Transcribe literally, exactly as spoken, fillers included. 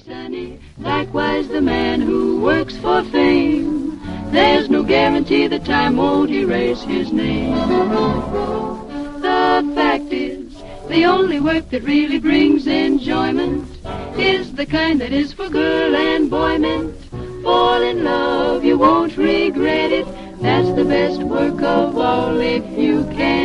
sunny. Likewise the man who works for fame. There's no guarantee that time won't erase his name. The fact is, the only work that really brings enjoyment is the kind that is for girl and boy meant. Fall in love, you won't regret it. That's the best work of all if you can.